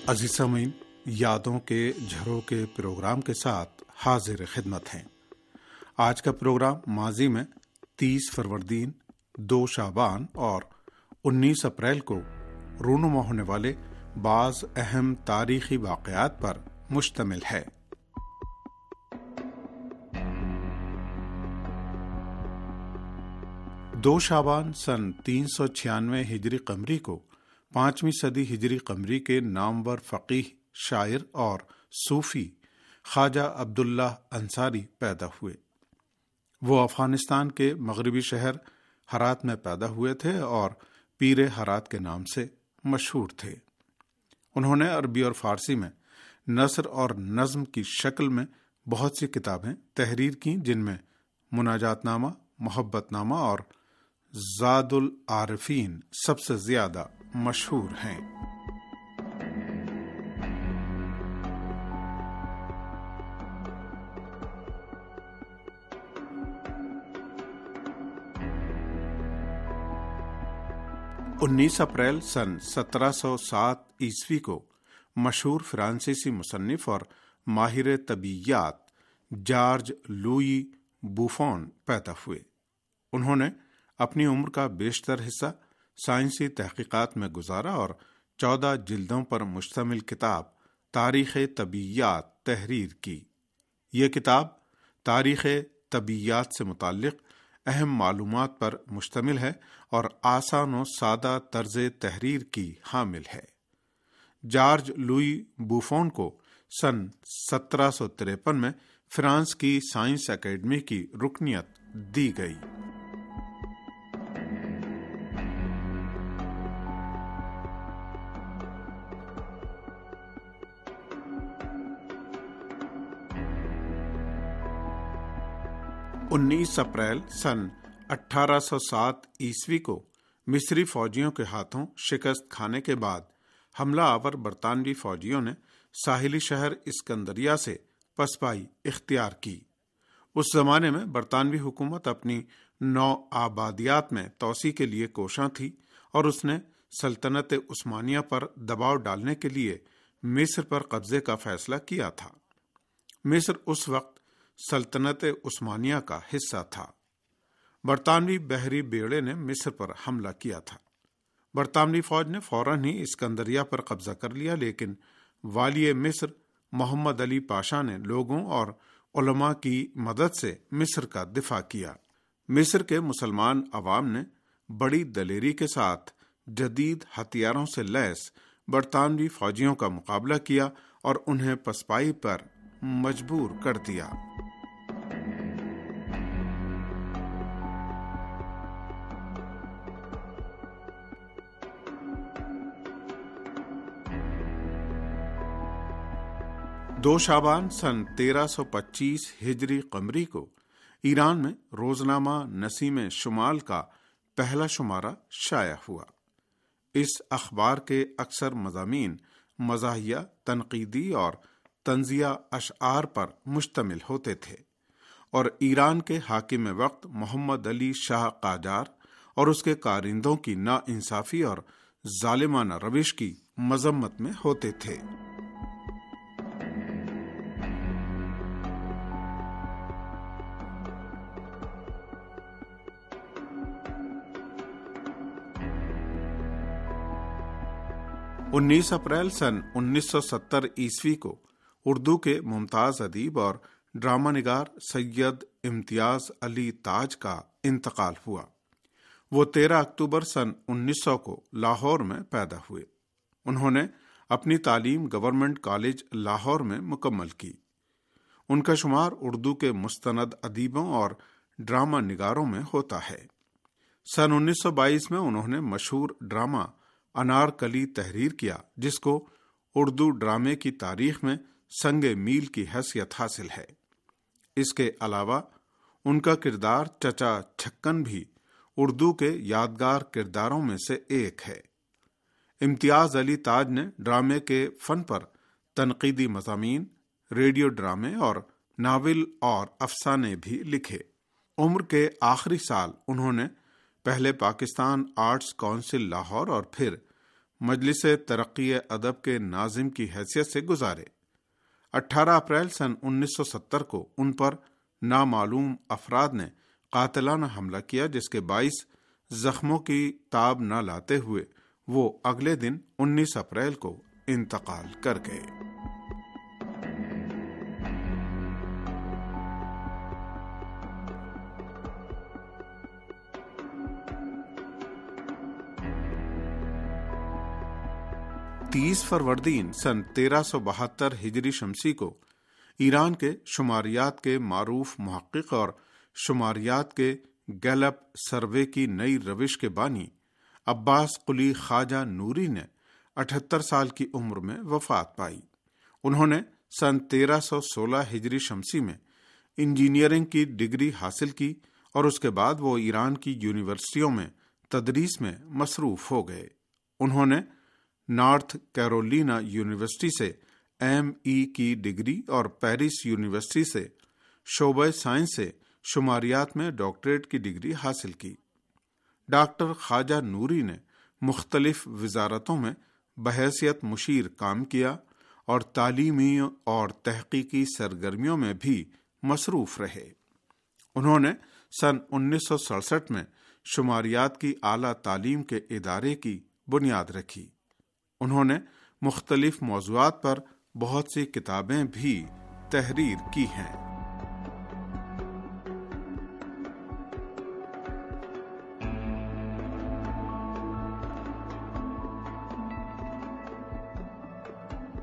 عزیز سامعین، یادوں کے جھروکے پروگرام کے ساتھ حاضر خدمت ہیں۔ آج کا پروگرام ماضی میں 30 فروردین، 2 شعبان اور 19 اپریل کو رونما ہونے والے بعض اہم تاریخی واقعات پر مشتمل ہے۔ دو شعبان سن 396 ہجری قمری کو 5ویں صدی ہجری قمری کے نامور فقیہ، شاعر اور صوفی خواجہ عبداللہ انصاری پیدا ہوئے۔ وہ افغانستان کے مغربی شہر ہرات میں پیدا ہوئے تھے اور پیر ہرات کے نام سے مشہور تھے۔ انہوں نے عربی اور فارسی میں نثر اور نظم کی شکل میں بہت سی کتابیں تحریر کیں، جن میں مناجات نامہ، محبت نامہ اور زاد العارفین سب سے زیادہ مشہور ہیں۔ انیس اپریل سن 1707 عیسوی کو مشہور فرانسیسی مصنف اور ماہر طبیعیات جارج لوئی بوفون پیدا ہوئے۔ انہوں نے اپنی عمر کا بیشتر حصہ سائنسی تحقیقات میں گزارا اور 14 جلدوں پر مشتمل کتاب تاریخ طبیعیات تحریر کی۔ یہ کتاب تاریخ طبیعیات سے متعلق اہم معلومات پر مشتمل ہے اور آسان و سادہ طرز تحریر کی حامل ہے۔ جارج لوئی بوفون کو سن 1753 میں فرانس کی سائنس اکیڈمی کی رکنیت دی گئی۔ انیس اپریل سن 1807 عیسوی کو مصری فوجیوں کے ہاتھوں شکست کھانے کے بعد حملہ آور برطانوی فوجیوں نے ساحلی شہر اسکندریہ سے پسپائی اختیار کی۔ اس زمانے میں برطانوی حکومت اپنی نو آبادیات میں توسیع کے لیے کوشاں تھی اور اس نے سلطنت عثمانیہ پر دباؤ ڈالنے کے لیے مصر پر قبضے کا فیصلہ کیا تھا۔ مصر اس وقت سلطنت عثمانیہ کا حصہ تھا۔ برطانوی بحری بیڑے نے مصر پر حملہ کیا تھا۔ برطانوی فوج نے فوراً ہی اسکندریہ پر قبضہ کر لیا، لیکن والی مصر محمد علی پاشا نے لوگوں اور علماء کی مدد سے مصر کا دفاع کیا۔ مصر کے مسلمان عوام نے بڑی دلیری کے ساتھ جدید ہتھیاروں سے لیس برطانوی فوجیوں کا مقابلہ کیا اور انہیں پسپائی پر مجبور کر دیا۔ دو شعبان سن 1325 ہجری قمری کو ایران میں روزنامہ نسیم شمال کا پہلا شمارہ شائع ہوا۔ اس اخبار کے اکثر مضامین مزاحیہ، تنقیدی اور طنزیہ اشعار پر مشتمل ہوتے تھے اور ایران کے حاکم وقت محمد علی شاہ قاجار اور اس کے کارندوں کی ناانصافی اور ظالمانہ روش کی مذمت میں ہوتے تھے۔ انیس اپریل سن 1970 عیسوی کو اردو کے ممتاز ادیب اور ڈرامہ نگار سید امتیاز علی تاج کا انتقال ہوا۔ وہ 13 اکتوبر سن 1900 کو لاہور میں پیدا ہوئے۔ انہوں نے اپنی تعلیم گورنمنٹ کالج لاہور میں مکمل کی۔ ان کا شمار اردو کے مستند ادیبوں اور ڈرامہ نگاروں میں ہوتا ہے۔ سن 1922 میں انہوں نے مشہور ڈرامہ انارکلی تحریر کیا، جس کو اردو ڈرامے کی تاریخ میں سنگ میل کی حیثیت حاصل ہے۔ اس کے علاوہ ان کا کردار چچا چھکن بھی اردو کے یادگار کرداروں میں سے ایک ہے۔ امتیاز علی تاج نے ڈرامے کے فن پر تنقیدی مضامین، ریڈیو ڈرامے اور ناول اور افسانے بھی لکھے۔ عمر کے آخری سال انہوں نے پہلے پاکستان آرٹس کونسل لاہور اور پھر مجلس ترقی ادب کے ناظم کی حیثیت سے گزارے۔ 18 اپریل سن 1970 کو ان پر نامعلوم افراد نے قاتلانہ حملہ کیا، جس کے باعث زخموں کی تاب نہ لاتے ہوئے وہ اگلے دن 19 اپریل کو انتقال کر گئے۔ تیس فروردین سن 1372 ہجری شمسی کو ایران کے شماریات کے معروف محقق اور شماریات کے گیلپ سروے کی نئی روش کے بانی عباس قلی خواجہ نوری نے 78 سال کی عمر میں وفات پائی۔ انہوں نے سن 1316 ہجری شمسی میں انجینئرنگ کی ڈگری حاصل کی اور اس کے بعد وہ ایران کی یونیورسٹیوں میں تدریس میں مصروف ہو گئے۔ انہوں نے نارتھ کیرولینا یونیورسٹی سے ایم.ای کی ڈگری اور پیرس یونیورسٹی سے شعبہ سائنس سے شماریات میں ڈاکٹریٹ کی ڈگری حاصل کی۔ ڈاکٹر خواجہ نوری نے مختلف وزارتوں میں بحیثیت مشیر کام کیا اور تعلیمی اور تحقیقی سرگرمیوں میں بھی مصروف رہے۔ انہوں نے سن 1967 میں شماریات کی اعلیٰ تعلیم کے ادارے کی بنیاد رکھی۔ انہوں نے مختلف موضوعات پر بہت سی کتابیں بھی تحریر کی ہیں۔